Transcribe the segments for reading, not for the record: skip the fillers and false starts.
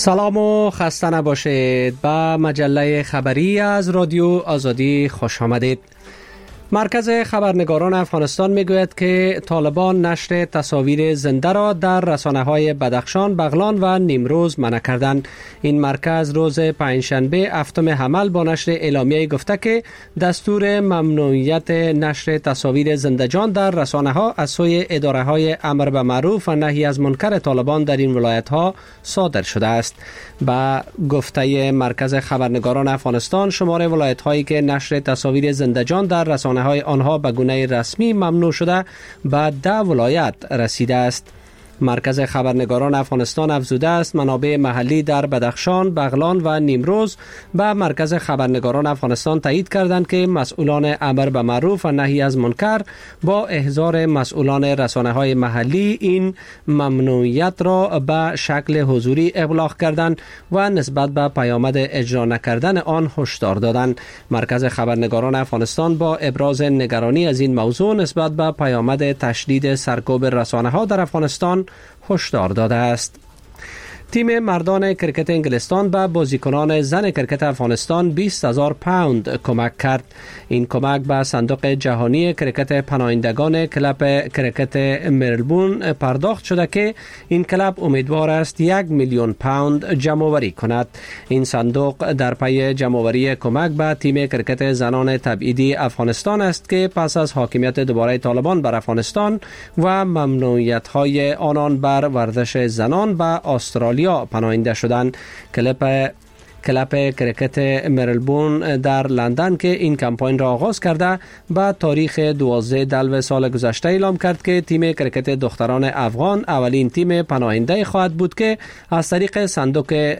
سلام و خسته نباشید. به مجله خبری از رادیو آزادی خوش آمدید. مرکز خبرنگاران افغانستان میگوید که طالبان نشر تصاویر زنده را در رسانه‌های بدخشان، بغلان و نیمروز منع کردند. این مرکز روز پنجشنبه هفتم حمل با نشر اعلامیه گفته که دستور ممنوعیت نشر تصاویر زنده‌جان در رسانه‌ها از سوی اداره‌های امر به معروف و نهی از منکر طالبان در این ولایت‌ها صادر شده است. با گفته مرکز خبرنگاران افغانستان، شمار ولایت‌هایی که نشر تصاویر زنده‌جان در رسانه‌های آنها به گونه رسمی ممنوع شده به 10 ولایت رسیده است. مرکز خبرنگاران افغانستان افزوده است منابع محلی در بدخشان، بغلان و نیمروز به مرکز خبرنگاران افغانستان تایید کردند که مسئولان امر به معروف و نهی از منکر با احضار مسئولان رسانه‌های محلی این ممنوعیت را به شکل حضوری ابلاغ کردند و نسبت به پیامد اجرا نکردن آن هشدار دادند. مرکز خبرنگاران افغانستان با ابراز نگرانی از این موضوع نسبت به پیامد تشدید سرکوب رسانه‌ها در افغانستان هشدار داده است. تیم مردان کرکت انگلستان به بازیکنان زن کرکت افغانستان 20,000 پوند کمک کرد. این کمک به صندوق جهانی کرکت پناهندگان کلب کرکت ملبورن پرداخت شده که این کلب امیدوار است 1 میلیون پوند جمع‌آوری کند. این صندوق در پی جمع‌آوری کمک به تیم کرکت زنان تبعیدی افغانستان است که پس از حاکمیت دوباره طالبان بر افغانستان و ممنوعیت‌های آنان بر ورزش زنان به استرالیا پناهنده شدند. کلب کرکت ملبورن در لندن که این کمپاین را آغاز کرده با تاریخ 12 دلو سال گذشته اعلام کرد که تیم کرکت دختران افغان اولین تیم پناهنده خواهد بود که از طریق صندوق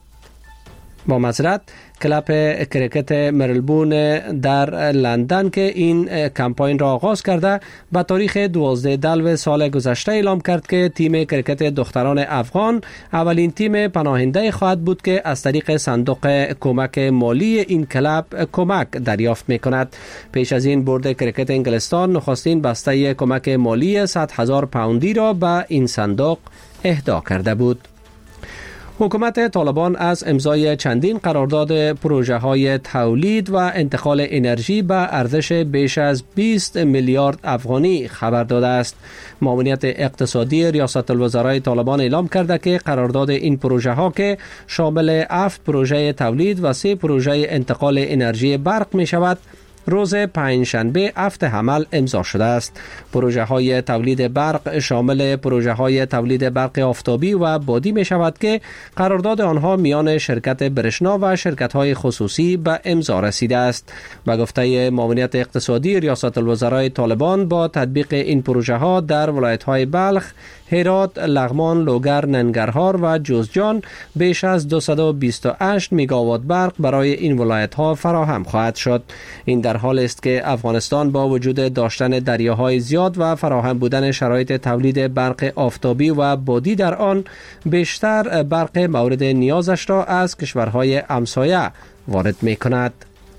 کلب کرکت ملبورن در لندن که این کمپاین را آغاز کرده با تاریخ 12 دلو سال گذشته اعلام کرد که تیم کرکت دختران افغان اولین تیم پناهنده خواهد بود که از طریق صندوق کمک مالی این کلب کمک دریافت می کند. پیش از این بورد کرکت انگلستان نخستین بسته کمک مالی 100,000 پوندی را به این صندوق اهدا کرده بود. حکومت طالبان از امضای چندین قرارداد پروژه‌های تولید و انتقال انرژی به ارزش بیش از 20 میلیارد افغانی خبر داده است. معاونیت اقتصادی ریاست الوزرای طالبان اعلام کرده که قرارداد این پروژه‌ها که شامل 7 پروژه تولید و 3 پروژه انتقال انرژی برق می شود، روز پنجشنبه هفت حمل امضا شده است. پروژه های تولید برق شامل پروژه های تولید برق آفتابی و بادی می شود که قرارداد آنها میان شرکت برشنا و شرکت های خصوصی به امضا رسیده است. به گفته معاونیت اقتصادی ریاست الوزرای طالبان، با تطبیق این پروژه ها در ولایت های بلخ، هرات، لغمان، لوگر، ننگرهار و جوزجان بیش از 228 میگاوات برق برای این ولایت ها فراهم خواهد شد. این در حال است که افغانستان با وجود داشتن دریاهای زیاد و فراهم بودن شرایط تولید برق آفتابی و بادی در آن، بیشتر برق مورد نیازش را از کشورهای همسایه وارد می کند.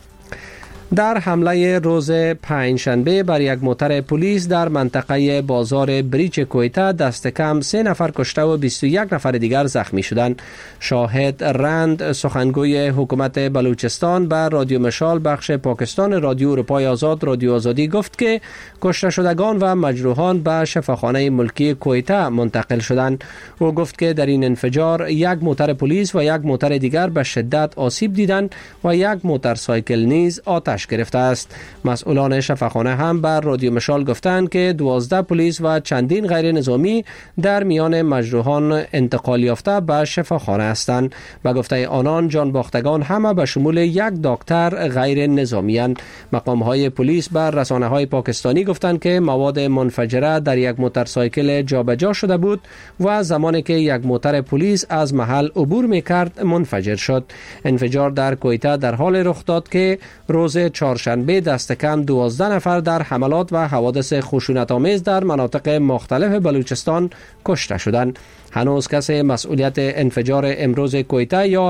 در حمله روز پنجشنبه بر یک موتر پلیس در منطقه بازار بریچ کویتا دست کم 3 نفر کشته و 21 نفر دیگر زخمی شدند. شاهد رند، سخنگوی حکومت بلوچستان، به رادیو مشال بخش پاکستان رادیو اروپای آزاد رادیو آزادی گفت که کشته شدگان و مجروحان به شفاخانه ملکی کویتا منتقل شدند. او گفت که در این انفجار یک موتر پلیس و یک موتر دیگر به شدت آسیب دیدند و یک موتورسایکل نیز آتش گرفته است. مسئولان شفاخانه هم بر رادیو مشال گفتند که 12 پلیس و چندین غیر نظامی در میان مجروحان انتقال یافته به شفاخانه هستند. به گفته آنان، جان باختگان همه به شمول یک دکتر غیر نظامی اند. مقام‌های پلیس بر رسانه‌های پاکستانی گفتند که مواد منفجره در یک موتورسایکل جابجا شده بود و زمانی که یک موتر پلیس از محل عبور می‌کرد منفجر شد. انفجار در کویتا در حال رخ داد که روز چهارشنبه دست کم 12 نفر در حملات و حوادث خشونت‌آمیز در مناطق مختلف بلوچستان کشته شدند. هنوز کسی مسئولیت انفجار امروز کویتا یا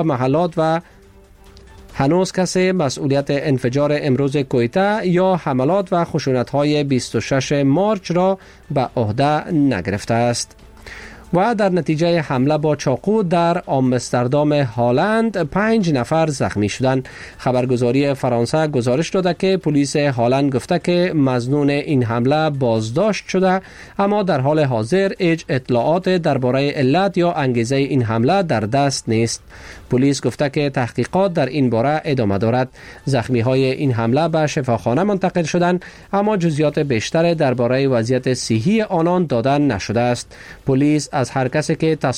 حملات و خشونت‌های 26 مارچ را به عهده نگرفته است. و در نتیجه حمله با چاقو در آمستردام هلند 5 نفر زخمی شدند. خبرگزاری فرانسه گزارش داده که پلیس هلند گفته که مظنون این حمله بازداشت شده، اما در حال حاضر هیچ اطلاعات درباره علت یا انگیزه این حمله در دست نیست. پلیس گفته که تحقیقات در این باره ادامه دارد. زخمی های این حمله به شفاخانه منتقل شدند، اما جزئیات بیشتر درباره وضعیت صحی آنان داده نشده است. پلیس از هر کسی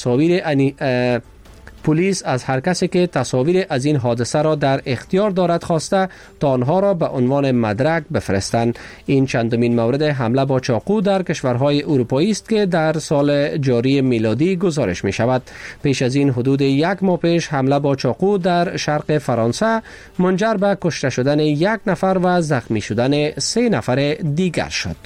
که تصاویر از این حادثه را در اختیار دارد خواسته تا آنها را به عنوان مدرک بفرستند. این چندمین مورد حمله با چاقو در کشورهای اروپایی است که در سال جاری میلادی گزارش می شود. پیش از این حدود 1 ماه پیش حمله با چاقو در شرق فرانسه منجر به کشته شدن 1 نفر و زخمی شدن 3 نفر دیگر شد.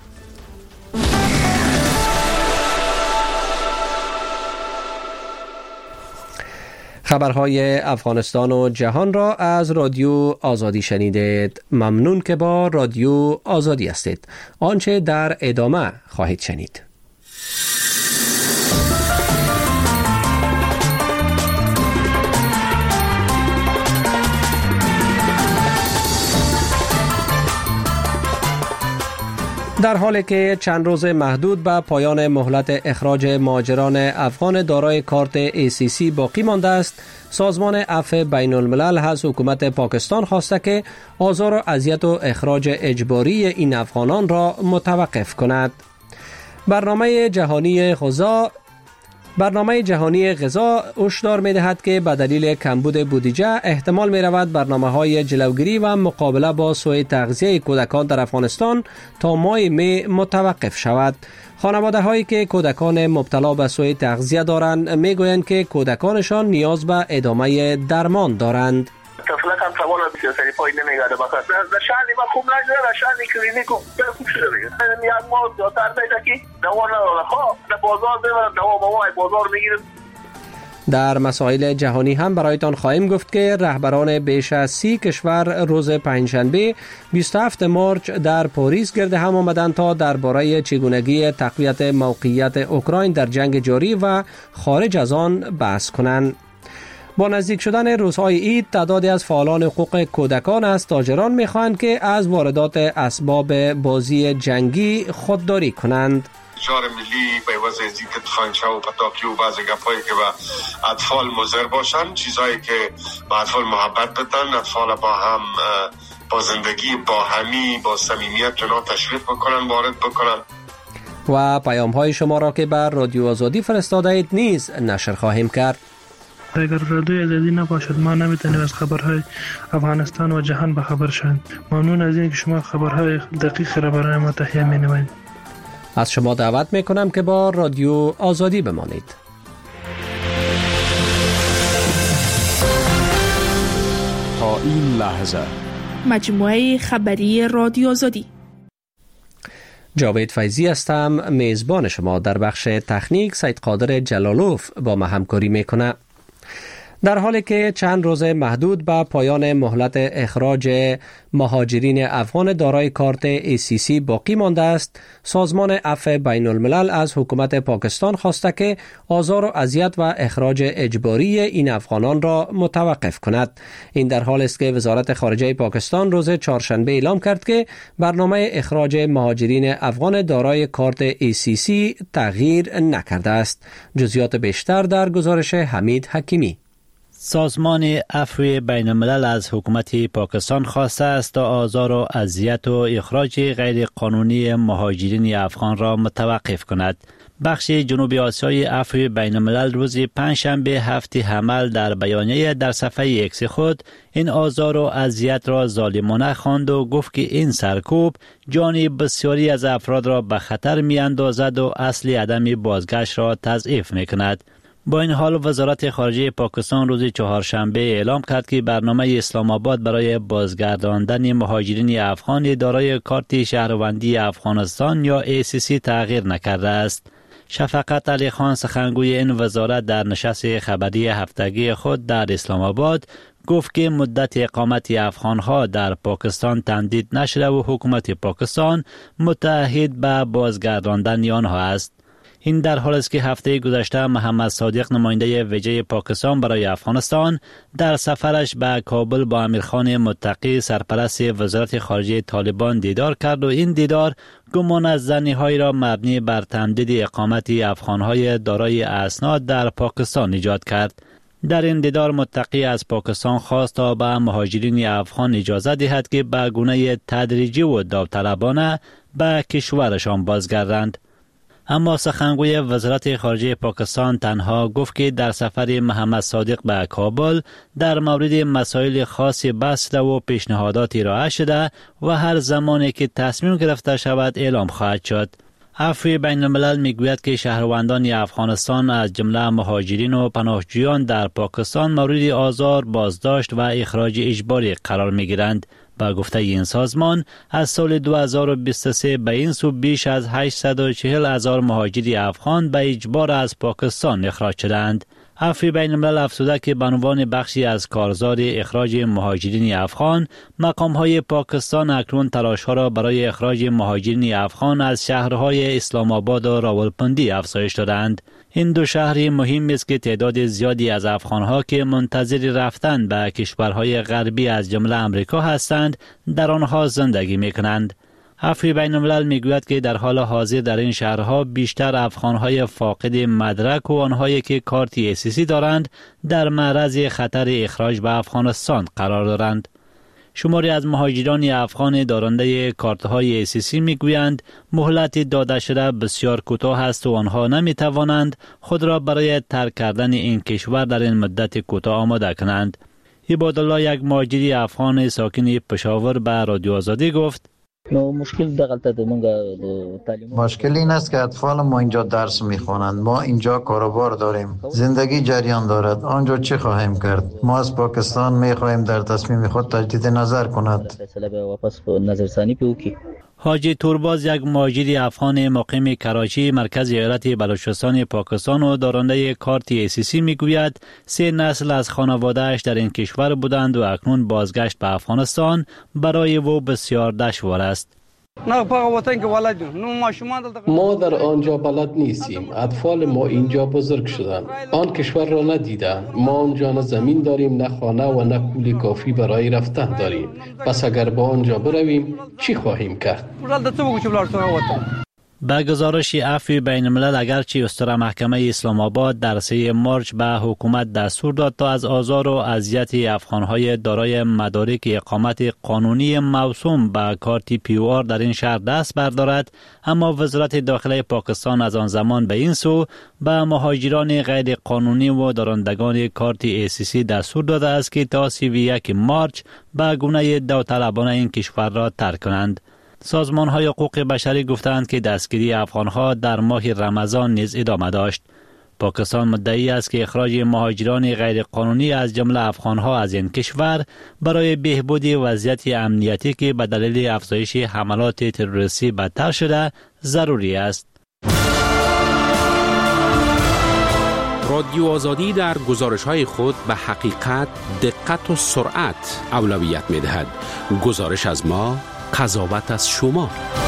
خبرهای افغانستان و جهان را از رادیو آزادی شنیدید. ممنون که با رادیو آزادی هستید. آنچه در ادامه خواهید شنید. در حالی که چند روز محدود به پایان مهلت اخراج مهاجران افغان دارای کارت ACC باقی مانده است، سازمان عفو بین الملل از حکومت پاکستان خواسته که آزار و اذیت و اخراج اجباری این افغانان را متوقف کند. برنامه جهانی غذا هشدار می‌دهد که به دلیل کمبود بودجه احتمال می‌رود برنامه‌های جلوگیری و مقابله با سوء تغذیه کودکان در افغانستان تا ماه می متوقف شود. خانواده‌هایی که کودکان مبتلا به سوء تغذیه دارند می‌گویند که کودکانشان نیاز به ادامه درمان دارند. طفلک هم توان سیاستی پای نمیگرده بخاطر در شهری ما خوب نگذره، در شهری کلینیک خوب شده دیگه. یک ماه داتر دیده که دوا نداره، خب در بازار ببرن دوا بابای بازار میگیرن. در مسائل جهانی هم برایتان خواهیم گفت که رهبران بیش از 30 کشور روز پنجشنبه 27 مارچ در پاریس گرد هم آمدند تا درباره چگونگی تقویت موقعیت اوکراین در جنگ جاری و خارج از آن بحث کنند. با نزدیک شدن روزهای عید تعدادی از فعالان حقوق کودکان از تاجران می‌خواهند که از واردات اسباب بازی جنگی خودداری کنند. شعار ملی به واسه اینکه تفنگچه و پتاکی و بعضی گپایی که به اطفال مضر باشن، چیزایی که به اطفال محبت بدن، اطفال با هم با زندگی با همی با صمیمیت اونا تشویق بکنن، وارد بکنن. و پیام‌های شما را که بر رادیو آزادی فرستاده اید نیز نشر خواهیم کرد. اگر رادیو آزادی نباشد ما نمیتونیم از خبرهای افغانستان و جهان بخبر شویم. ممنون از اینکه شما خبرهای دقیق را برای ما تهیه می‌نمایید. از شما دعوت میکنم که با رادیو آزادی بمانید. تا این لحظه مجموعه خبری رادیو آزادی. جاوید فیضی هستم، میزبان شما. در بخش تکنیک سید قادر جلالوف با ما همکاری میکنه. در حالی که چند روز محدود به پایان مهلت اخراج مهاجرین افغان دارای کارت ACC باقی مانده است، سازمان عفو بین الملل از حکومت پاکستان خواسته که آزار و اذیت و اخراج اجباری این افغانان را متوقف کند. این در حال است که وزارت خارجه پاکستان روز چهارشنبه اعلام کرد که برنامه اخراج مهاجرین افغان دارای کارت ACC تغییر نکرده است. جزئیات بیشتر در گزارش حمید حکیمی. سازمان عفو بین الملل از حکومت پاکستان خواسته است تا آزار و اذیت و اخراج غیر قانونی مهاجرین افغان را متوقف کند. بخش جنوبی آسیای عفو بین الملل روز پنجشنبه هفته حمل در بیانیه در صفحه ایکس خود این آزار و اذیت را ظالمانه خواند و گفت که این سرکوب جان بسیاری از افراد را به خطر می اندازد و اصل عدم بازگشت را تضعیف می کند. با این حال وزارت خارجه پاکستان روز چهارشنبه اعلام کرد که برنامه اسلام آباد برای بازگرداندن مهاجرین افغان دارای کارت شهروندی افغانستان یا ACC تغییر نکرده است. شفقت علی خان سخنگوی این وزارت در نشست خبری هفتگی خود در اسلام آباد گفت که مدت اقامت افغانها در پاکستان تمدید نشده و حکومت پاکستان متعهد به بازگرداندن آنها است. این در حال است که هفته گذشته محمد صادق نماینده ویژه پاکستان برای افغانستان در سفرش به کابل با امیرخان متقی سرپرست وزارت خارجه طالبان دیدار کرد و این دیدار گمان از زنی‌هایی را مبنی بر تمدید اقامت افغان‌های دارای اسناد در پاکستان ایجاد کرد. در این دیدار متقی از پاکستان خواست تا به مهاجرین افغان اجازه دهد که به گونه تدریجی و داوطلبانه به کشورشان بازگردند. اما سخنگوی وزارت خارجه پاکستان تنها گفت که در سفر محمد صادق به کابل در مورد مسائل خاصی بحث و پیشنهاداتی ارائه شده و هر زمانی که تصمیم گرفته شود اعلام خواهد شد. عفو بین الملل میگوید که شهروندان افغانستان از جمله مهاجرین و پناهجویان در پاکستان مورد آزار، بازداشت و اخراج اجباری قرار میگیرند. با گفته این سازمان از سال 2023 به این سو بیش از 840,000 مهاجر افغان به اجبار از پاکستان اخراج شدند. عفو بین الملل افزوده که به عنوان بخشی از کارزار اخراج مهاجرین افغان، مقام‌های پاکستان اکنون تلاش‌ها را برای اخراج مهاجرین افغان از شهرهای اسلام آباد و راولپندی افزایش دادند. این دو شهر مهم است که تعداد زیادی از افغان‌ها که منتظر رفتن به کشورهای غربی از جمله آمریکا هستند، در آنها زندگی می‌کنند. عفو بین الملل میگوید که در حال حاضر در این شهرها بیشتر افغانهای فاقد مدرک و آنهایی که کارت اسیسی دارند در معرض خطر اخراج به افغانستان قرار دارند. شماری از مهاجران افغان دارنده کارت‌های اسیسی میگویند مهلت داده شده بسیار کوتاه است و آنها نمیتوانند خود را برای ترک کردن این کشور در این مدت کوتاه آماده کنند. عبادالله، یک مهاجر افغان ساکن پشاور، به رادیو آزادی گفت: مشکل این است که اطفال ما اینجا درس میخوانند. ما اینجا کاروبار داریم. زندگی جریان دارد. آنجا چه خواهیم کرد؟ ما از پاکستان میخواهیم در تصمیم خود تجدید نظر کند. حاجی تورباز، یک مهاجر افغان مقیم کراچی، مرکز ایالت بلوچستان پاکستان و دارنده کارت اسیسی میگوید 3 نسل از خانواده‌اش در این کشور بودند و اکنون بازگشت به افغانستان برای او بسیار دشوار است. ما در آنجا بلد نیستیم. اطفال ما اینجا بزرگ شدند. آن کشور را ندیدند. ما آنجا نه زمین داریم، نه خانه و نه پول کافی برای رفتن داریم. پس اگر با آنجا برویم چی خواهیم کرد؟ به گزارش عفو بین الملل، اگرچه استور محکمه اسلام آباد در 3 مارچ به حکومت دستور داد تا از آزار و اذیت افغانهای دارای مدارک اقامت قانونی موسوم به کارت POR در این شهر دست بردارد، اما وزارت داخله پاکستان از آن زمان به این سو به مهاجران غیر قانونی و دارندگان کارت ACC دستور داده است که تا 31 مارچ به گونه داوطلبانه این کشور را ترک کنند. سازمان‌های حقوق بشری گفتند که دستگیری افغان‌ها در ماه رمضان نیز ادامه داشت. پاکستان مدعی است که اخراج مهاجران غیرقانونی از جمله افغان‌ها از این کشور برای بهبود وضعیت امنیتی که به دلیل افزایش حملات تروریستی بدتر شده ضروری است. رادیو آزادی در گزارش‌های خود به حقیقت، دقت و سرعت اولویت می‌دهد. گزارش از ما، قضاوت از شما.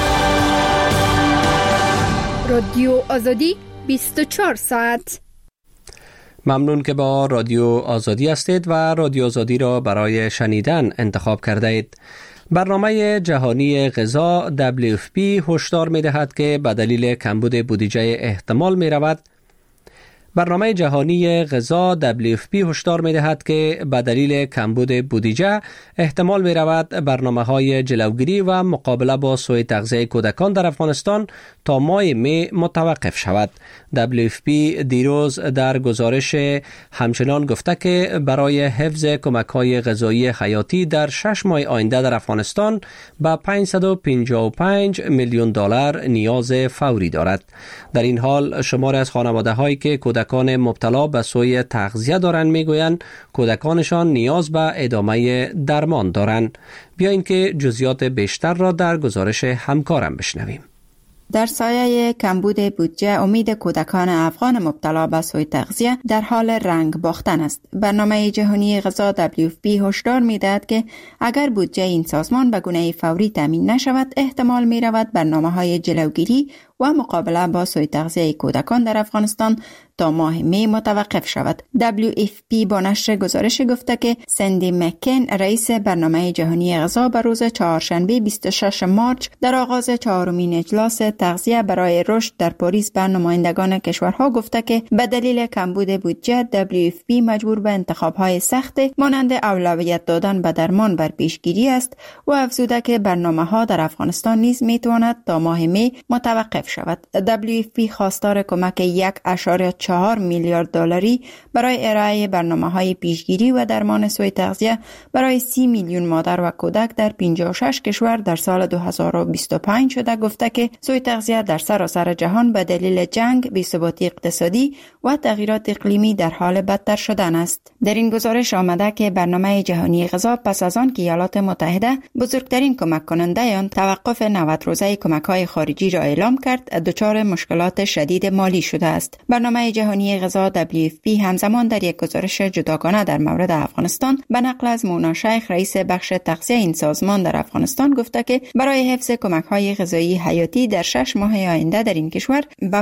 رادیو آزادی 24 ساعت. ممنون که با رادیو آزادی هستید و رادیو آزادی را برای شنیدن انتخاب کرده اید. برنامه جهانی غذا WFP هشدار می‌دهد که به دلیل کمبود بودجه احتمال می‌رود. برنامه جهانی غذا WFP هشدار می‌دهد که به دلیل کمبود بودجه احتمال می‌رود برنامه‌های جلوگیری و مقابله با سوء تغذیه کودکان در افغانستان تا ماه می متوقف شود. WFP دیروز در گزارش همچنان گفته که برای حفظ کمک‌های غذایی حیاتی در 6 ماه آینده در افغانستان به $555 میلیون نیاز فوری دارد. در این حال شماری از خانواده‌هایی که کودکان مبتلا به سوء تغذیه دارند میگویند کودکانشان نیاز به ادامه درمان دارند. بیایید که جزئیات بیشتر را در گزارش همکارم بشنویم. در سایه کمبود بودجه، امید کودکان افغان مبتلا به سوء تغذیه در حال رنگ باختن است. برنامه جهانی غذا WFP هشدار می‌دهد که اگر بودجه این سازمان به گونه فوری تامین نشود، احتمال می‌رود برنامه‌های جلوگیری و مقابله با سوء تغذیه کودکان در افغانستان تا ماه می متوقف شود. WFP با نشر گزارش گفته که سندی مکن رئیس برنامه جهانی غذا به روز چهارشنبه 26 مارچ در آغاز چهارمین اجلاس تغذیه برای رشد در پاریس به نمایندگان کشورها گفته که به دلیل کمبود بودجه WFP مجبور به انتخاب‌های سخت مانند اولویت دادن به درمان بر پیشگیری است و افزوده که برنامه‌ها در افغانستان نیز می‌تواند تا ماه می متوقف شود. WFP خواستار کمک 1.4 میلیارد دلاری برای ارائه برنامه‌های پیشگیری و درمان سوء تغذیه برای 30 میلیون مادر و کودک در 56 کشور در سال 2025 شده گفته که سوء تغذیه در سراسر جهان به دلیل جنگ، بی‌ثباتی اقتصادی و تغییرات اقلیمی در حال بدتر شدن است. در این گزارش آمده که برنامه جهانی غذا پس از آن که ایالات متحده بزرگترین کمک کننده آن توقف 90 روزه کمک‌های خارجی را اعلام کرد، دچار مشکلات شدید مالی شده است. برنامه جهانی غذا WFP همزمان در یک گزارش جداگانه در مورد افغانستان به نقل از مونا شیخ رئیس بخش تغذیه این سازمان در افغانستان گفته که برای حفظ کمک‌های غذایی حیاتی در 6 ماه آینده در این کشور به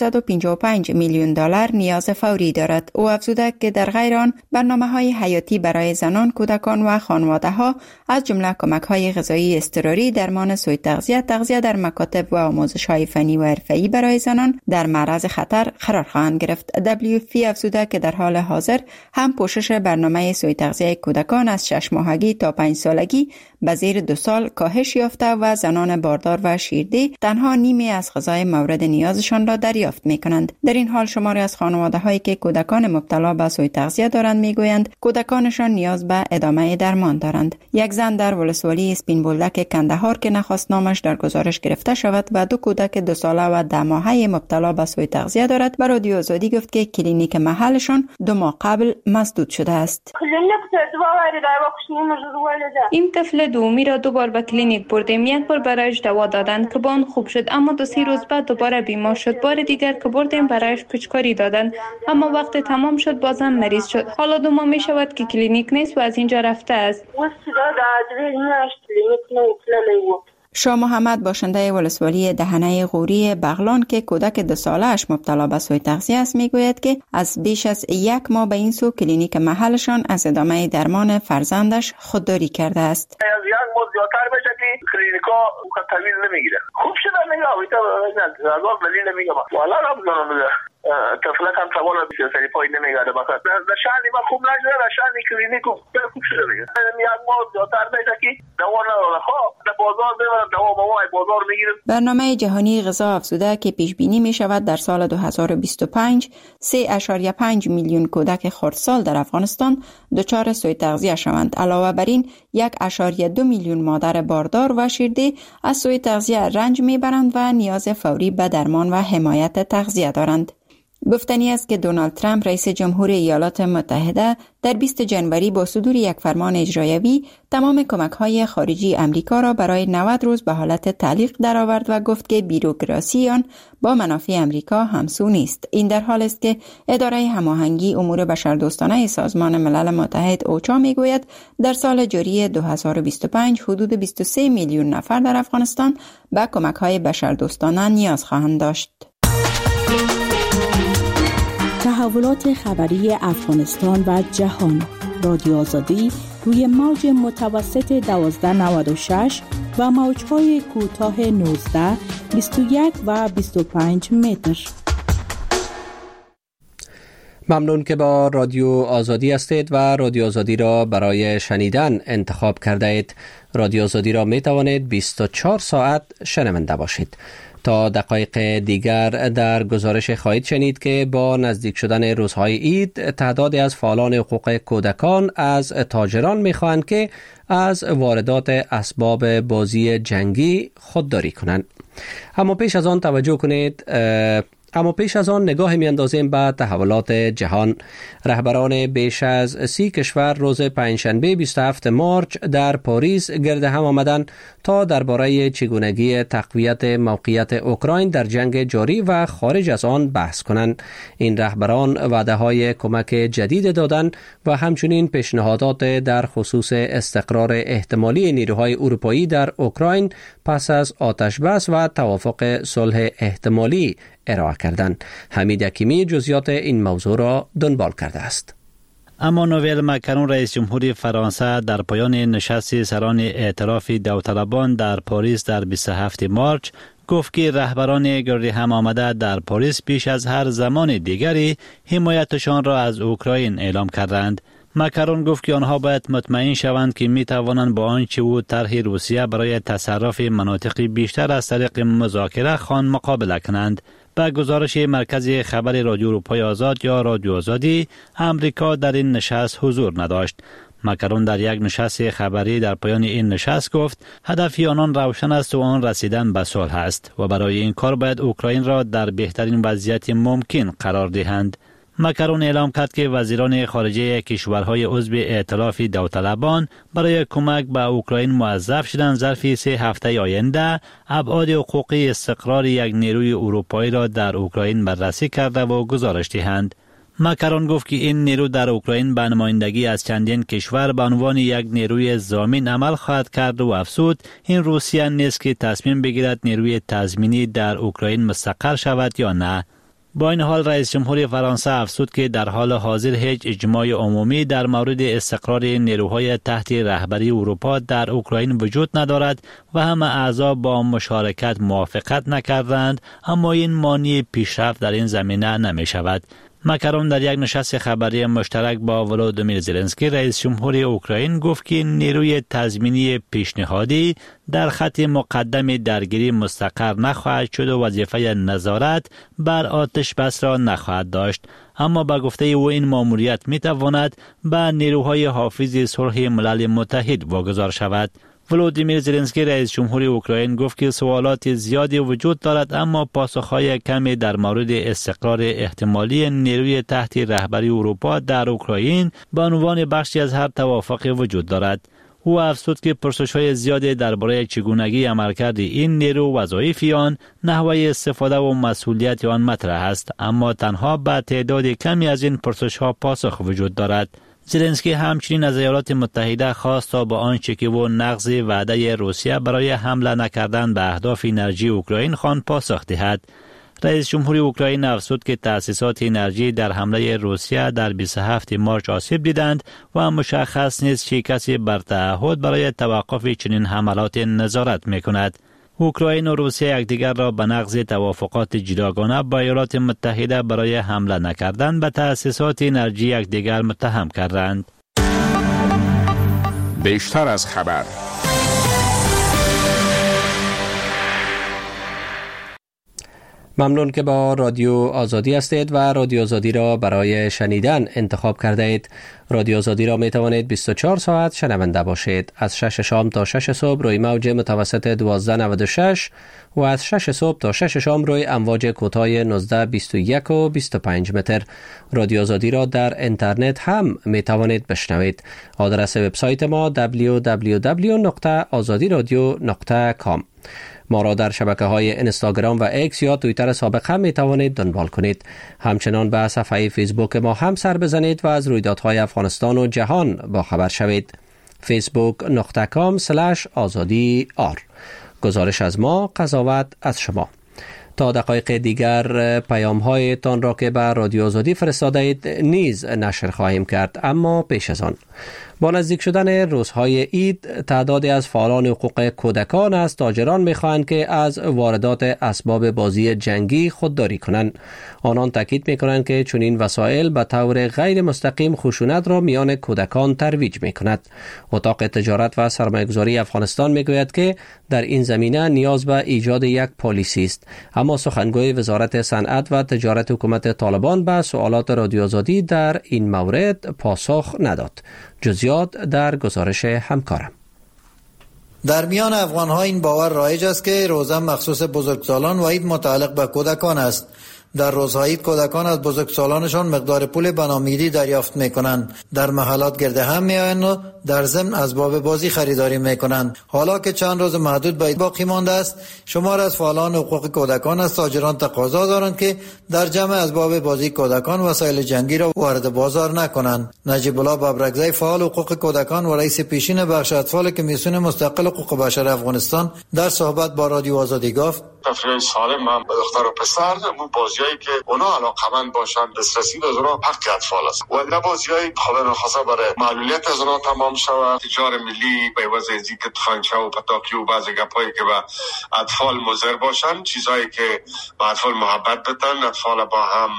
555 میلیون دلار نیاز فوری دارد. او افزوده که در غیر آن برنامه‌های حیاتی برای زنان، کودکان و خانواده‌ها از جمله کمک‌های غذایی اضطراری، درمان سوء تغذیه، تغذیه در مکاتب و آموزش‌های فنی و حرفه‌ای برای زنان در معرض خطر قرار خواهند گرفت. WFP افزوده که در حال حاضر هم پوشش برنامه سوء تغذیه کودکان از 6 ماهگی تا 5 سالگی به زیر 2 سال کاهش یافته و زنان باردار و شیرده تنها نیمی از غذای مورد نیازشان را دریافت می‌کنند. در این حال شماری از خانواده‌هایی که کودکان مبتلا به سوء تغذیه دارند می‌گویند کودکانشان نیاز به ادامه درمان دارند. یک زن در ولسوالی اسپین بولدک کندهار که نخواست نامش در گزارش گرفته شود و 2 کودک 2 ساله و 10 ماهه مبتلا به سوء تغذیه دارد، به رادیو آزادی گفت که کلینیک محلشان 2 ماه قبل مسدود شده است. این طفل دومی را 2 بار به کلینیک بردیم. یک بار برایش دوا دادند که با آن خوب شد، اما 2-3 روز بعد دوباره بیمار شد. بار دیگر که بردیم برایش پچکاری دادند، اما وقت تمام شد بازم مریض شد. حالا 2 ماه می شود که کلینیک نیست و از اینجا رفته است. شاه محمد باشنده ولسوالی دهنه غوری بغلان که کودک 2 ساله اش مبتلا به سوء تغذیه است میگوید که از بیش از 1 ماه به این سو کلینیک محلشان از ادامه درمان فرزندش خودداری کرده است. از 1 ماه زیادتر بشه که کلینیکا طویل نمیگیره. خوب شده نگاه ایتا از دلیل نمیگم والا رمضان طفلک هم توان سری پای نمیگرده بخاطر در شأن ما خوب نشده، در شأن کلینیک خوب شده دیگه. 1 ماه زیادتر بشه که دوا نداره. خب در بازار ببرن دوا بازار میگیرن. برنامه جهانی غذا افزوده که پیش بینی می شود در سال 2025 3.5 میلیون کودک خردسال در افغانستان دچار سوء تغذیه شوند. علاوه بر این 1.2 میلیون مادر باردار و شیرده از سوء تغذیه رنج میبرند و نیاز فوری به درمان و حمایت تغذیه دارند. گفتنی است که دونالد ترامپ رئیس جمهور ایالات متحده در 20 جنوری با صدور یک فرمان اجرایی تمام کمک‌های خارجی امریکا را برای 90 روز به حالت تعلیق درآورد و گفت که بیروکراسی آن با منافع امریکا همسو نیست. این در حال است که اداره هماهنگی امور بشردوستانه سازمان ملل متحد اوچا میگوید در سال جاری 2025 حدود 23 میلیون نفر در افغانستان به کمک‌های بشردوستانه نیاز خواهند داشت. تحولات خبری افغانستان و جهان. رادیو آزادی روی موج متوسط 1296 و موج‌های کوتاه 19، 21 و 25 متر. ممنون که با رادیو آزادی هستید و رادیو آزادی را برای شنیدن انتخاب کرده اید. رادیو آزادی را می توانید 24 ساعت شنونده باشید. تا دقایق دیگر در گزارش خواهید شنید که با نزدیک شدن روزهای عید تعدادی از فعالان حقوق کودکان از تاجران می‌خواهند که از واردات اسباب بازی جنگی خودداری کنند. اما پیش از آن توجه کنید اما پیش از آن نگاه می‌اندازیم به تحولات جهان. رهبران بیش از 30 کشور روز پنجشنبه 27 مارچ در پاریس گرد هم آمدند تا درباره چگونگی تقویت موقعیت اوکراین در جنگ جاری و خارج از آن بحث کنند. این رهبران وعده‌های کمک جدید دادند و همچنین پیشنهادات در خصوص استقرار احتمالی نیروهای اروپایی در اوکراین پس از آتش‌بس و توافق صلح احتمالی ارائه کردند. حمید حکیمی جزئیات این موضوع را دنبال کرده است. امانوئل مکرون رئیس جمهوری فرانسه در پایان نشست سران ائتلاف داوطلبان در پاریس در 27 مارچ گفت که رهبران گرد هم آمده در پاریس بیش از هر زمان دیگری حمایتشان را از اوکراین اعلام کردند. مکرون گفت که آنها باید مطمئن شوند که می توانند با آنچه او طرح روسیه برای تصرف مناطق بیشتر از طریق مذاکره خان مقابله کنند. به گزارش مرکز خبر رادیو اروپای آزاد یا رادیو آزادی، امریکا در این نشست حضور نداشت. مکرون در یک نشست خبری در پایان این نشست گفت هدف آنان روشن است و آن رسیدن به صلح است و برای این کار باید اوکراین را در بهترین وضعیت ممکن قرار دهند. مکرون اعلام کرد که وزیران خارجه کشورهای عضو ائتلاف داوطلبان برای کمک به اوکراین موظف شدند ظرف 3 هفته آینده ابعاد حقوقی استقرار یک نیروی اروپایی را در اوکراین بررسی کرده و گزارش دهند. مکرون گفت که این نیرو در اوکراین به نمایندگی از چندین کشور به عنوان یک نیروی ضامن عمل خواهد کرد و افزود این روسیه نیست که تصمیم بگیرد نیروی تضمینی در اوکراین مستقر شود یا نه. با این حال رئیس جمهوری فرانسه افزود که در حال حاضر هیچ اجماع عمومی در مورد استقرار نیروهای تحت رهبری اروپا در اوکراین وجود ندارد و همه اعضا با مشارکت موافقت نکردند، اما این مانع پیشرفت در این زمینه نمی شود. مکرون در یک نشست خبری مشترک با ولودیمیر زلنسکی رئیس جمهوری اوکراین گفت که نیروی تضمینی پیشنهادی در خط مقدم درگیری مستقر نخواهد شد و وظیفه نظارت بر آتش بس را نخواهد داشت، اما با گفته او این مأموریت می تواند به نیروهای حافظ صلح ملل متحد واگذار شود. ولودیمیر زلنسکی رئیس جمهوری اوکراین گفت که سوالات زیادی وجود دارد، اما پاسخهای کمی در مورد استقرار احتمالی نیروی تحت رهبری اروپا در اوکراین به عنوان بخشی از هر توافق وجود دارد. او افزود که پرسش‌های زیادی درباره چگونگی عملکرد این نیرو، وظایف آن، نحوه استفاده و مسئولیت آن مطرح است، اما تنها به تعداد کمی از این پرسش‌ها پاسخ وجود دارد. زلنسکی همچنین از ایالات متحده خواست تا با آنچه که او نقض وعده روسیه برای حمله نکردن به اهداف انرژی اوکراین خوان پاسخ دهد. رئیس جمهوری اوکراین افزود که تأسیسات انرژی در حمله روسیه در 27 مارچ آسیب دیدند و مشخص نیست چه کسی بر تعهد برای توقف چنین حملات نظارت می‌کند. اوکراین و روسیه یکدیگر را به نقض توافقات جداگانه با ایالات متحده برای حمله نکردن به تأسیسات انرژی یکدیگر متهم کردند. بیشتر از خبر. ممنون که با رادیو آزادی هستید و رادیو آزادی را برای شنیدن انتخاب کرده اید. رادیو آزادی را می توانید 24 ساعت شنونده باشید. از 6 شام تا 6 صبح روی موج متوسط 1296 و از 6 صبح تا 6 شام روی امواج کوتاه 1921 و 25 متر. رادیو آزادی را در اینترنت هم می توانید بشنوید. آدرس وبسایت ما www.azadiradio.com. ما را در شبکه‌های اینستاگرام و ایکس یا توییتر سابق هم می توانید دنبال کنید. همچنان به صفحه فیسبوک ما هم سر بزنید و از رویدادهای افغانستان و جهان با خبر شوید. facebook.com/azadi.r. گزارش از ما، قضاوت از شما. تا دقایق دیگر پیام‌های تان را که به رادیو آزادی فرستاده اید نیز نشر خواهیم کرد، اما پیش از آن با نزدیک شدن روزهای عید تعدادی از فعالان حقوق کودکان از تاجران می‌خواهند که از واردات اسباب بازی جنگی خودداری کنند. آنان تاکید می‌کنند که چنین وسایل به طور غیر مستقیم خشونت را میان کودکان ترویج می‌کند. اتاق تجارت و سرمایه‌گذاری افغانستان می‌گوید که در این زمینه نیاز به ایجاد یک پالیسی است، اما سخنگوی وزارت صنعت و تجارت حکومت طالبان به سوالات رادیو آزادی در این مورد پاسخ نداد. جزئیات در گزارش همکارم. در میان افغان‌ها این باور رایج است که روزه مخصوص بزرگسالان و عید متعلق به کودکان است. در روزهای عید کودکان از بزرگسالانشان مقدار پول بنامیری دریافت میکنند. در محلات گرد هم میآیند و در ضمن اسباب بازی خریداری میکنند. حالا که چند روز محدود به عید باقی مانده است، شمار از فعالان حقوق کودکان از تاجران تقاضا دارند که در جمع اسباب بازی کودکان وسایل جنگی را وارد بازار نکنند. نجیب الله ببرکزی، فعال حقوق کودکان و رئیس پیشین بخش اطفال کمیسیون مستقل حقوق بشر افغانستان، در صحبت با رادیو آزادی گفت: تفریح سالم هم دختر و پسر اون بازیایی که اونا علاقمند باشن، دسترسی از اونا حق اطفال است و نه بازیایی خدا نخواسته برای معلولیت از اونا تمام شود. تجار ملی به واسه ذکر تفنگچه و پتاکی و بعضی گپایی که به اطفال مضر باشن، چیزایی که به اطفال محبت بدن، اطفال با هم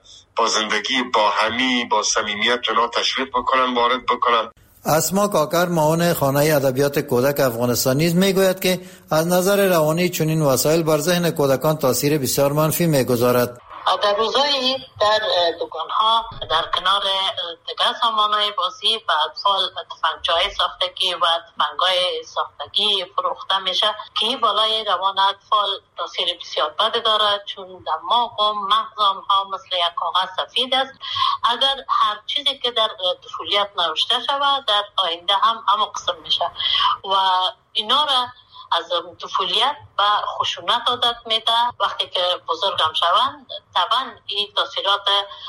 با زندگی باهمی با صمیمیت اونا تشویق بکنن، وارد بکنن. اسما کاکر، معاون خانه ادبیات کودک افغانستان، نیز میگوید که از نظر روانی چنین وسایل بر ذهن کودکان تاثیر بسیار منفی میگذارد. در روزهای در دکان‌ها در کنار دیگر سامان‌های بازی و اطفال تفنگچه‌های ساختگی و تفنگ‌های ساختگی فروخته میشه که بالای روان اطفال تاثیر بسیار بد دارد، چون دماغ و مغز آنها مثل یک کاغذ سفید است. اگر هر چیزی که در طفولیت نوشته شود در آینده هم قسم میشه و اینا را از طفولیت و خشونت عادت میده. وقتی که بزرگم شوند طبعا این تاثیرات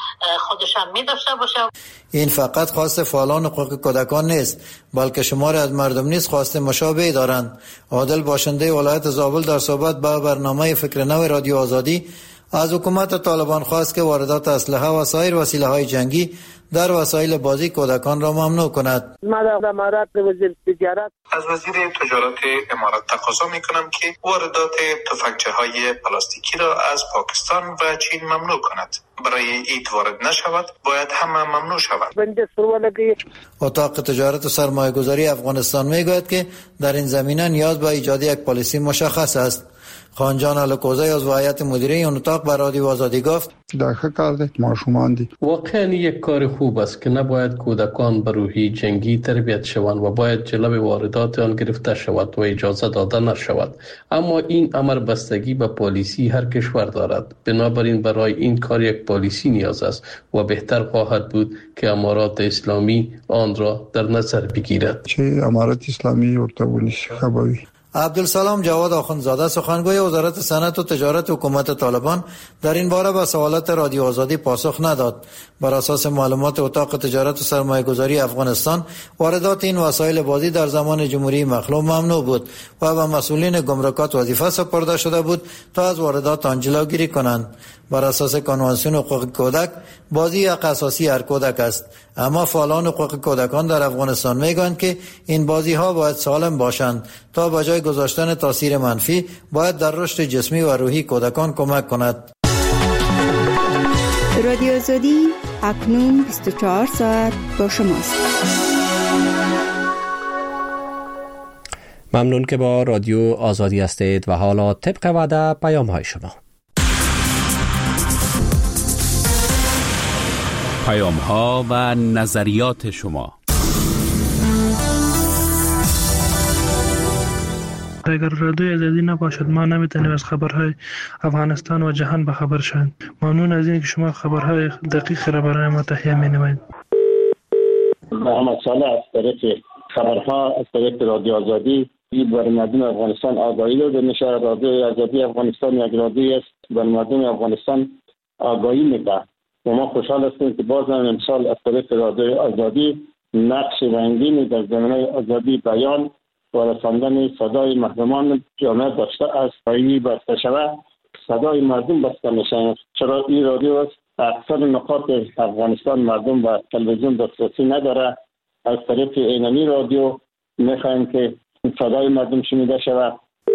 خودش هم میداشته باشه. این فقط خواست فعالان حقوق کودکان نیست، بلکه شمار از مردم نیز خواست مشابهی دارند. عادل باشنده ولایت زابل در صحبت با برنامه فکر نو رادیو آزادی از حکومت طالبان خواست که واردات اسلحه و سایر وسیله‌های جنگی در وسایل بازی کودکان را ممنوع کند. من در امارات وزیر تجارت از وزیر تجارت امارات تقاضا میکنم که واردات تفنگچه‌های پلاستیکی را از پاکستان و چین ممنوع کند. برای عید وارد نشود، باید همه ممنوع شود. اتاق تجارت و سرمایه‌گذاری افغانستان میگوید که در این زمینه نیاز به ایجاد یک پالیسی مشخص است. خانجان الکوزی از هیئت مدیره این اتاق به رادیو آزادی گفت: داخل کارده ماشومان دی. واقعا یک کار خوب است که نباید کودکان به روحی جنگی تربیت شوند و باید جلوی واردات آن گرفته شود و اجازه داده نشود. اما این امر بستگی به پالیسی هر کشور دارد. بنابراین برای این کار یک پالیسی نیاز است و بهتر خواهد بود که امارات اسلامی آن را در نظر بگیرد. چه امارات اسلامی ارتباطی خبری. عبدالسلام جواد آخوندزاده، سخنگوی وزارت صنعت و تجارت حکومت طالبان، در این باره به سوالات رادیو آزادی پاسخ نداد. بر اساس معلومات اتاق تجارت و سرمایه‌گذاری افغانستان، واردات این وسایل بازی در زمان جمهوری مخلوع ممنوع بود و به مسئولین گمرکات وظیفه سپرده شده بود تا از واردات آن جلوگیری کنند. بر اساس کنوانسیون حقوق کودک، بازی حق اساسی هر کودک است، اما فعالان حقوق کودکان در افغانستان میگویند که این بازی ها باید سالم باشند تا به جای گذاشتن تاثیر منفی باید در رشد جسمی و روحی کودکان کمک کند. رادیو آزادی اکنون 24 ساعت با شماست. ممنون که با رادیو آزادی هستید و حالا طبق وعده پیام های شما. پیام ها و نظریات شما. اگر رادیو آزادی نباشد ما نمیتونیم از خبرهای افغانستان و جهان به خبر شویم. ممنون از اینکه شما خبرهای دقیق را برای ما تهیه می‌نمایید. محمد صالح از طریق خبرها از طریق رادیو آزادی برای مردم افغانستان آگاهی داده میشه. رادیو آزادی افغانستان یک رادیو است برای مردم افغانستان آگاهی میده و ما خوشحال هستیم که باز هم امسال از طریق رادیو آزادی نقش رنگینی در زمینه آزادی بیان و رساندن صدای مردمان جامعه داشته است. این بسته شود صدای مردم بسته میشه، چرا این رادیو است اکثر نقاط افغانستان مردم و تلویزیون دسترسی نداره. از طریق اینمی رادیو میخوایم که صدای مردم شنیده شود.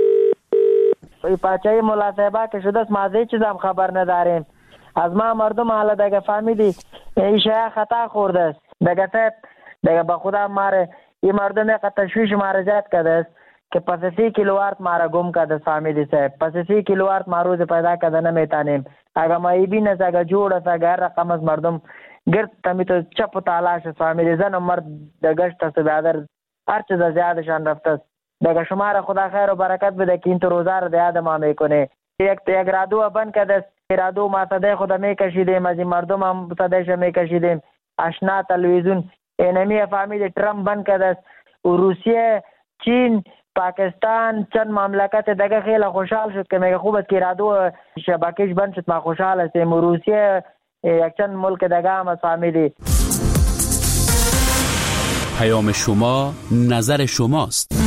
پاچه ملاصبه که شده است ما از هیچ چیز هم خبر نداریم. از ما مردم حالا دیگه فهمیدی این شیعه خطا خورده است. دیگه به خدا ماره این مردم یک تشویش ماره جات کرده است که پس 30 کیلووات ماره گم کرده است. فهمیدی صاحب پس 30 کیلووات ما روز پیدا کرده نمیتانیم. اگه ما ای بین است اگه جوړ است اگه هر رقم از مردم گرد تمی تو چپ و تالاش است. فهمیدی زن و مرد دگشت است بیادر هر چیز زیادشان رفته است. دیگه شما را خدا خیر و برکت بده که این تو روزه را یاد ما میکنه. یک رادیو بند کرده است رادیو ما صدای خود میکشیدیم، از این مردم هم صدایش میکشیدیم. آشنا تلویزیون اینمی فهمید ترامپ بند کرده است. روسیه، چین، پاکستان، چند مملکت دیگه خیلی خوشحال شد که میگه خوب است که رادیو شبکهش بند شد. ما خوشحال هستیم. روسیه یک چند ملک دیگه هم فهمیدی. پیام شما نظر شماست.